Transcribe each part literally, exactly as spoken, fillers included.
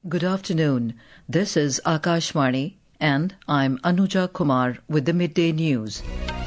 Good afternoon. This is Akashvani and I'm Anuja Kumar with the Midday News.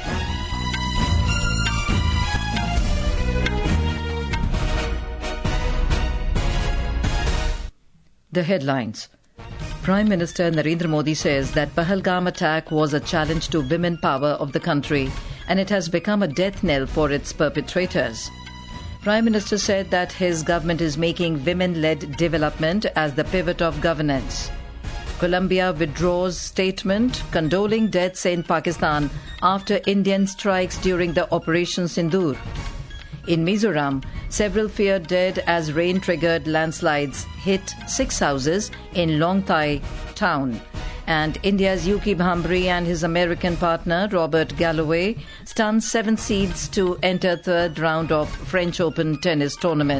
The headlines. Prime Minister Narendra Modi says that Pahalgam attack was a challenge to women power of the country and it has become a death knell for its perpetrators. Prime Minister said that his government is making women-led development as the pivot of governance. Colombia withdraws statement condoling deaths in Pakistan after Indian strikes during the Operation Sindoor. In Mizoram, several feared dead as rain-triggered landslides hit six houses in Longthai town. And India's Yuki Bhambri and his American partner Robert Galloway stunned seven seeds to enter third round of French Open tennis tournament.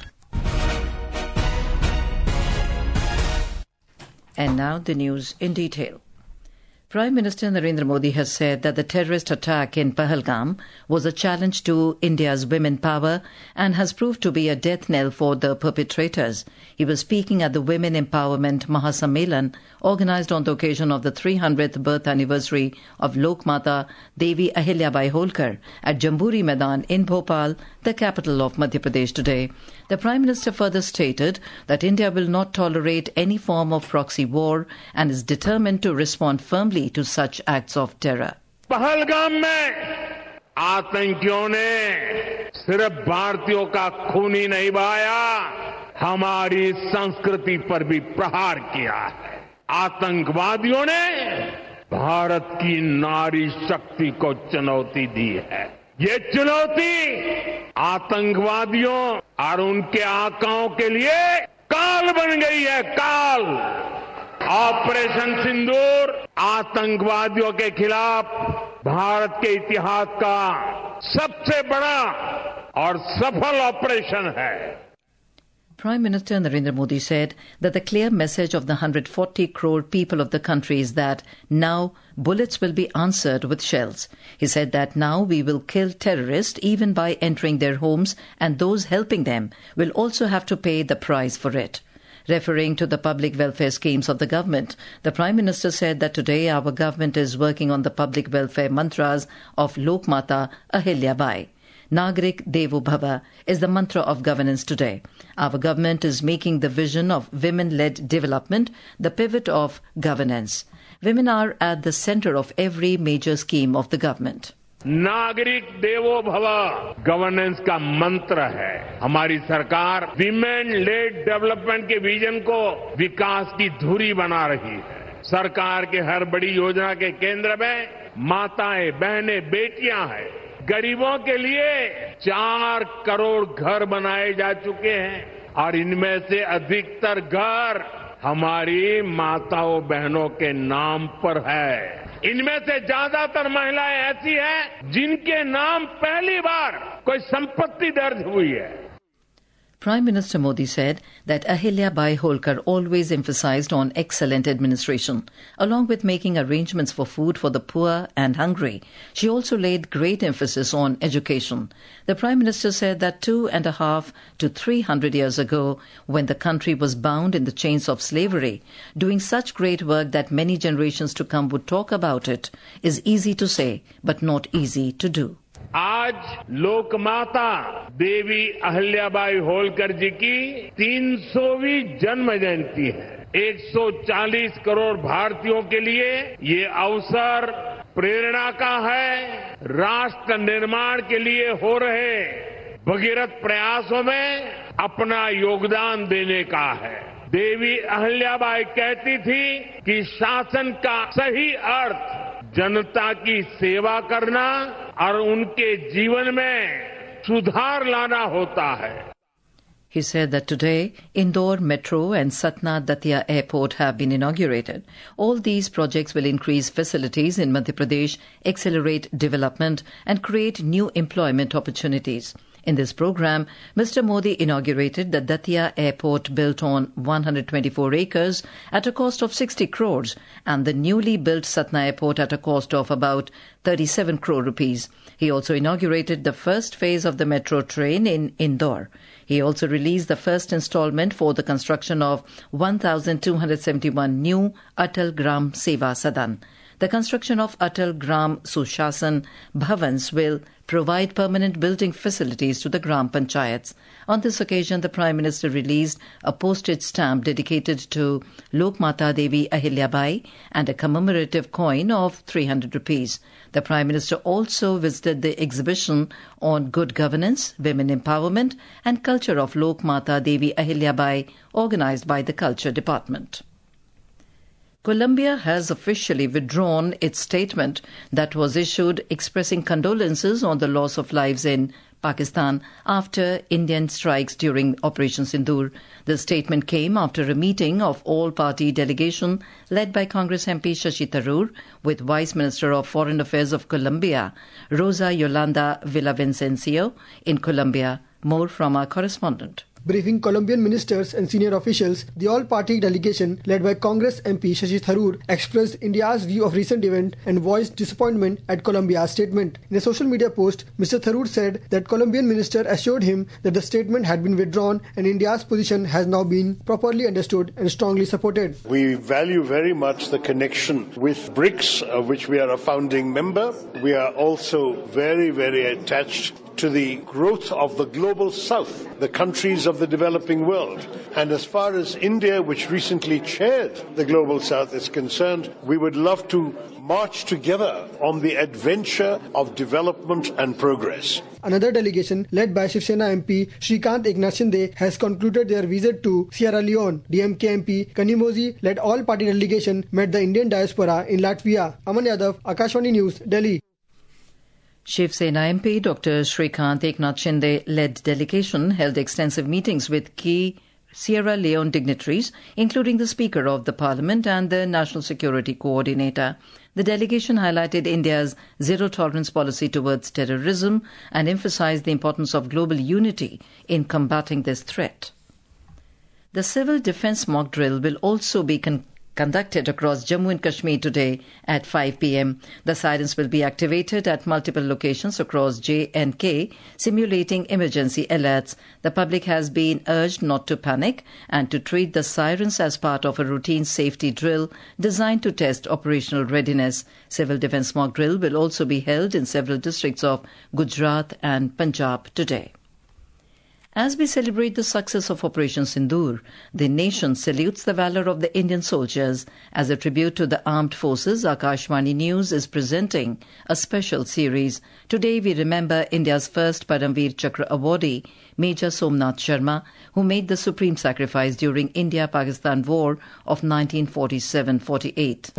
And now the news in detail. Prime Minister Narendra Modi has said that the terrorist attack in Pahalgam was a challenge to India's women power and has proved to be a death knell for the perpetrators. He was speaking at the Women Empowerment Mahasammelan organised on the occasion of the three hundredth birth anniversary of Lokmata Devi Ahilyabai Holkar at Jamburi Maidan in Bhopal, the capital of Madhya Pradesh today. The Prime Minister further stated that India will not tolerate any form of proxy war and is determined to respond firmly to such acts of terror. Pahalgam में आतंकियों ने सिर्फ भारतीयों का खून ही नहीं बहाया, हमारी संस्कृति पर भी प्रहार किया है। आतंकवादियों ने भारत की नारी शक्ति को चुनौती दी है। ये चुनौती आतंकवादियों और उनके आकाओं के लिए काल बन गई है, काल। ऑपरेशन सिंदूर आतंकवादियों के खिलाफ भारत के इतिहास का सबसे बड़ा और सफल ऑपरेशन है। Prime Minister Narendra Modi said that the clear message of the one hundred forty crore people of the country is that now bullets will be answered with shells. He said that now we will kill terrorists even by entering their homes, and those helping them will also have to pay the price for it. Referring to the public welfare schemes of the government, the Prime Minister said that today our government is working on the public welfare mantras of Lokmata Ahilyabai. Nagrik Devo Bhava is the mantra of governance today. Our government is making the vision of women-led development the pivot of governance. Women are at the center of every major scheme of the government. नागरिक देवो भव governance का मंत्र है। हमारी सरकार women led development के vision को विकास की धुरी बना रही है। सरकार के हर बड़ी योजना के केंद्र में माताएं, बहनें, बेटियां हैं। गरीबों के लिए चार करोड़ घर बनाए जा चुके हैं और इनमें से अधिकतर घर हमारी माताओं बहनों के नाम पर है। इनमें से ज्यादातर महिलाएं ऐसी हैं जिनके नाम पहली बार कोई संपत्ति दर्ज हुई है। Prime Minister Modi said that Ahilyabai Holkar always emphasized on excellent administration. Along with making arrangements for food for the poor and hungry, she also laid great emphasis on education. The Prime Minister said that two and a half to three hundred years ago, when the country was bound in the chains of slavery, doing such great work that many generations to come would talk about it, is easy to say, but not easy to do. आज लोकमाता देवी अहल्याबाई होलकर जी की तीन सौवीं जन्म जयंती है। एक सौ चालीस करोड़ भारतीयों के लिए ये अवसर प्रेरणा का है, राष्ट्र निर्माण के लिए हो रहे भगीरथ प्रयासों में अपना योगदान देने का है। देवी अहल्याबाई कहती थी कि शासन का सही अर्थ जनता की सेवा करना और उनके जीवन में सुधार लाना होता है। He said that today, Indore Metro and Satna Datia Airport have been inaugurated. All these projects will increase facilities in Madhya Pradesh, accelerate development and create new employment opportunities. In this program, Mister Modi inaugurated the Datia Airport built on one hundred twenty-four acres at a cost of sixty crores and the newly built Satna Airport at a cost of about thirty-seven crore rupees. He also inaugurated the first phase of the metro train in Indore. He also released the first installment for the construction of one thousand two hundred seventy-one new Atal Gram Seva Sadan. The construction of Atal Gram Sushasan Bhavans will provide permanent building facilities to the Gram Panchayats. On this occasion, the Prime Minister released a postage stamp dedicated to Lokmata Devi Ahilyabai and a commemorative coin of three hundred rupees. The Prime Minister also visited the exhibition on good governance, women empowerment and culture of Lokmata Devi Ahilyabai organized by the Culture Department. Colombia has officially withdrawn its statement that was issued expressing condolences on the loss of lives in Pakistan after Indian strikes during Operation Sindoor. The statement came after a meeting of all-party delegation led by Congress M P Shashi Tharoor with Vice Minister of Foreign Affairs of Colombia, Rosa Yolanda Villavicencio, in Colombia. More from our correspondent. Briefing Colombian ministers and senior officials, the all-party delegation led by Congress M P Shashi Tharoor expressed India's view of recent event and voiced disappointment at Colombia's statement. In a social media post, Mister Tharoor said that Colombian minister assured him that the statement had been withdrawn and India's position has now been properly understood and strongly supported. We value very much the connection with BRICS, of which we are a founding member. We are also very, very attached to the growth of the global south, the countries of the developing world. And as far as India, which recently chaired the global south, is concerned, we would love to march together on the adventure of development and progress. Another delegation led by Shiv Sena M P Shrikant Eknath Shinde has concluded their visit to Sierra Leone. D M K M P Kanimozi led all-party delegation met the Indian diaspora in Latvia. Aman Yadav, Akashvani News, Delhi. Shiv Sena M P Doctor Shrikant Eknath Shinde led delegation held extensive meetings with key Sierra Leone dignitaries, including the Speaker of the Parliament and the National Security Coordinator. The delegation highlighted India's zero-tolerance policy towards terrorism and emphasized the importance of global unity in combating this threat. The civil defence mock drill will also be con- conducted across Jammu and Kashmir today at five p.m. The sirens will be activated at multiple locations across J and K, simulating emergency alerts. The public has been urged not to panic and to treat the sirens as part of a routine safety drill designed to test operational readiness. Civil defence mock drill will also be held in several districts of Gujarat and Punjab today. As we celebrate the success of Operation Sindoor, the nation salutes the valour of the Indian soldiers. As a tribute to the armed forces, Akashvani News is presenting a special series. Today we remember India's first Paramveer Chakra awardee, Major Somnath Sharma, who made the supreme sacrifice during India-Pakistan War of nineteen forty-seven forty-eight.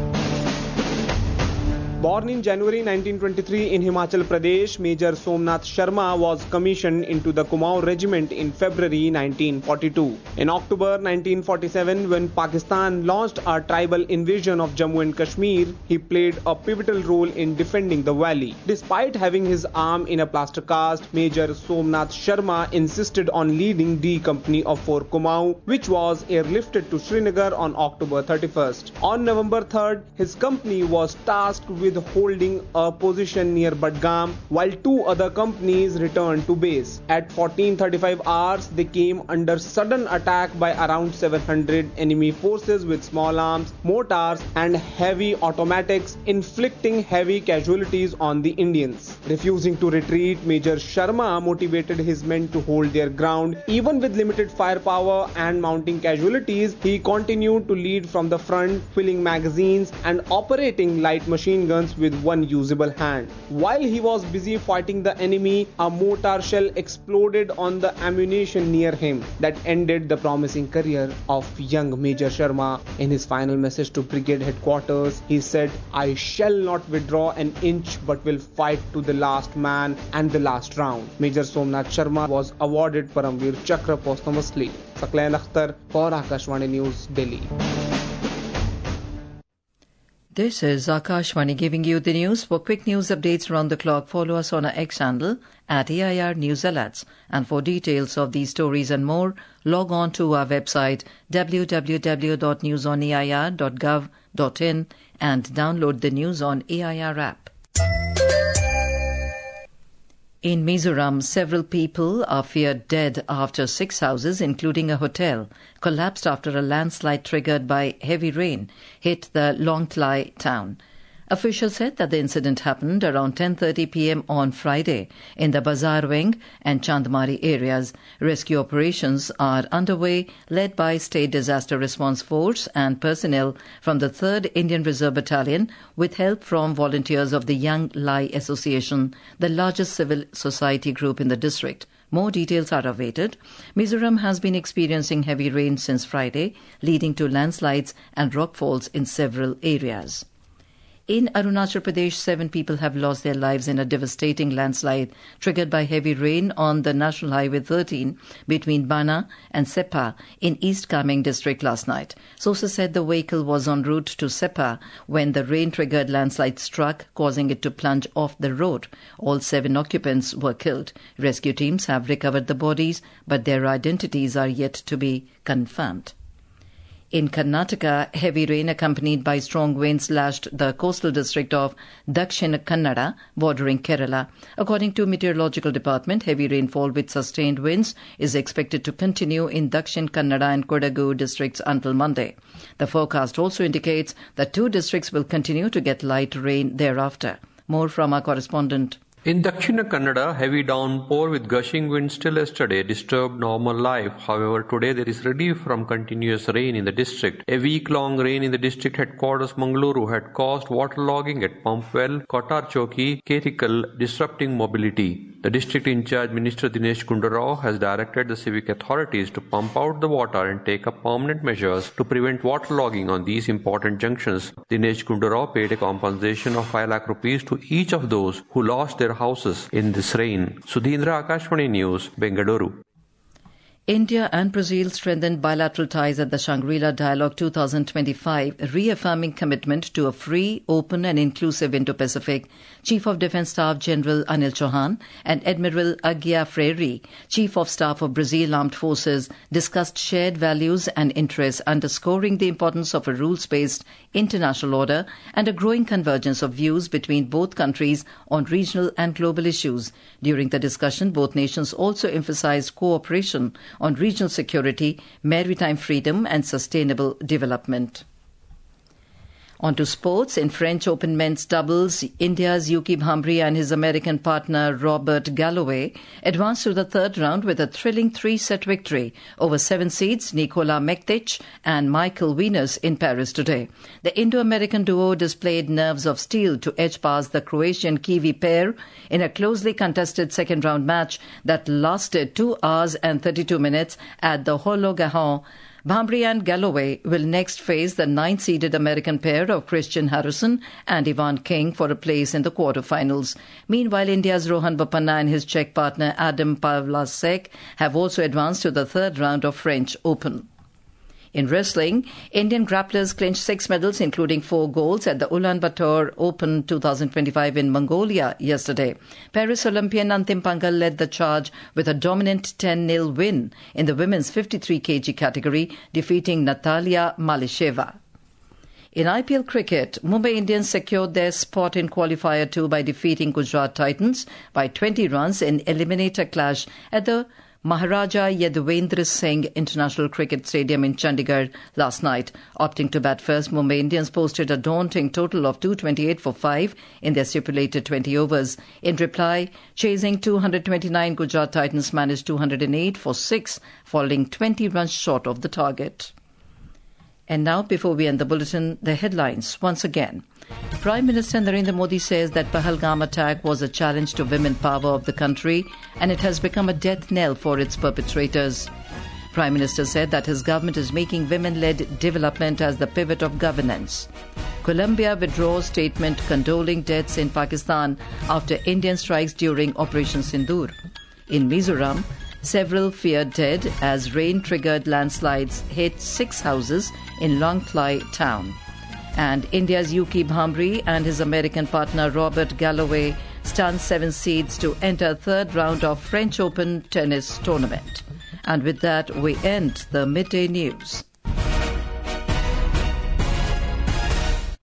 Born in January nineteen twenty-three in Himachal Pradesh, Major Somnath Sharma was commissioned into the Kumaon Regiment in February nineteen forty-two. In October nineteen forty-seven, when Pakistan launched a tribal invasion of Jammu and Kashmir, he played a pivotal role in defending the valley. Despite having his arm in a plaster cast, Major Somnath Sharma insisted on leading D Company of four Kumaon, which was airlifted to Srinagar on October thirty-first. On November third, his company was tasked with holding a position near Badgam, while two other companies returned to base. At fourteen thirty-five hours, they came under sudden attack by around seven hundred enemy forces with small arms, mortars and heavy automatics, inflicting heavy casualties on the Indians. Refusing to retreat, Major Sharma motivated his men to hold their ground. Even with limited firepower and mounting casualties, he continued to lead from the front, filling magazines and operating light machine guns with one usable hand. While he was busy fighting the enemy, a mortar shell exploded on the ammunition near him. That ended the promising career of young Major Sharma. In his final message to brigade headquarters, he said, "I shall not withdraw an inch but will fight to the last man and the last round." Major Somnath Sharma was awarded Paramveer Chakra posthumously. Saqlain Akhtar for Akashvani News, Delhi. This is Akashvani giving you the news. For quick news updates around the clock, follow us on our X handle at A I R News Alerts. And for details of these stories and more, log on to our website w w w dot news on a i r dot gov dot in and download the News on A I R app. In Mizoram, several people are feared dead after six houses, including a hotel, collapsed after a landslide triggered by heavy rain hit the Longtlai town. Officials said that the incident happened around ten thirty p m on Friday in the Bazarwing and Chandmari areas. Rescue operations are underway, led by State Disaster Response Force and personnel from the third Indian Reserve Battalion, with help from volunteers of the Young Lai Association, the largest civil society group in the district. More details are awaited. Mizoram has been experiencing heavy rain since Friday, leading to landslides and rockfalls in several areas. In Arunachal Pradesh, seven people have lost their lives in a devastating landslide triggered by heavy rain on the National Highway thirteen between Bana and Sepa in East Kameng district last night. Sources said the vehicle was en route to Sepa when the rain-triggered landslide struck, causing it to plunge off the road. All seven occupants were killed. Rescue teams have recovered the bodies, but their identities are yet to be confirmed. In Karnataka, heavy rain accompanied by strong winds lashed the coastal district of Dakshina Kannada, bordering Kerala. According to Meteorological Department, heavy rainfall with sustained winds is expected to continue in Dakshin Kannada and Kodagu districts until Monday. The forecast also indicates that two districts will continue to get light rain thereafter. More from our correspondent. In Dakshina Kannada, heavy downpour with gushing winds till yesterday disturbed normal life. However, today there is relief from continuous rain in the district. A week-long rain in the district headquarters Mangaluru had caused waterlogging at Pumpwell, Kotar Choki, Kerikal, disrupting mobility. The district in-charge Minister Dinesh Gundurao has directed the civic authorities to pump out the water and take up permanent measures to prevent waterlogging on these important junctions. Dinesh Gundurao paid a compensation of five lakh rupees to each of those who lost their houses in this rain. Sudhindra, Akashvani News, Bengaluru. India and Brazil strengthened bilateral ties at the Shangri-La Dialogue twenty twenty-five, reaffirming commitment to a free, open and inclusive Indo-Pacific. Chief of Defence Staff General Anil Chauhan and Admiral Aguia Freire, Chief of Staff of Brazil Armed Forces, discussed shared values and interests, underscoring the importance of a rules-based international order and a growing convergence of views between both countries on regional and global issues. During the discussion, both nations also emphasized cooperation on regional security, maritime freedom and sustainable development. On to sports. In French Open men's doubles, India's Yuki Bhambri and his American partner Robert Galloway advanced to the third round with a thrilling three-set victory over seven seeds Nikola Mektic and Michael Venus in Paris today. The Indo-American duo displayed nerves of steel to edge past the Croatian-Kiwi pair in a closely contested second-round match that lasted two hours and thirty-two minutes at the Holo-Gahan. Bhambri and Galloway will next face the ninth-seeded American pair of Christian Harrison and Ivan King for a place in the quarterfinals. Meanwhile, India's Rohan Bopanna and his Czech partner Adam Pavlasek have also advanced to the third round of French Open. In wrestling, Indian grapplers clinched six medals, including four golds, at the Ulaanbaatar Open twenty twenty-five in Mongolia yesterday. Paris Olympian Antim Pangal led the charge with a dominant ten nil win in the women's fifty-three kilogram category, defeating Natalia Malisheva. In I P L cricket, Mumbai Indians secured their spot in Qualifier two by defeating Gujarat Titans by twenty runs in eliminator clash at the Maharaja Yadavendra Singh International Cricket Stadium in Chandigarh last night. Opting to bat first, Mumbai Indians posted a daunting total of two hundred twenty-eight for five in their stipulated twenty overs. In reply, chasing two hundred twenty-nine, Gujarat Titans managed two hundred eight for six, falling twenty runs short of the target. And now, before we end the bulletin, the headlines once again. Prime Minister Narendra Modi says that Pahalgam attack was a challenge to women power of the country and it has become a death knell for its perpetrators. Prime Minister said that his government is making women-led development as the pivot of governance. Colombia withdraws statement condoling deaths in Pakistan after Indian strikes during Operation Sindoor. In Mizoram, several feared dead as rain-triggered landslides hit six houses in Longtlai town. And India's Yuki Bhamri and his American partner Robert Galloway stand seven seeds to enter third round of French Open tennis tournament. And with that, we end the midday news.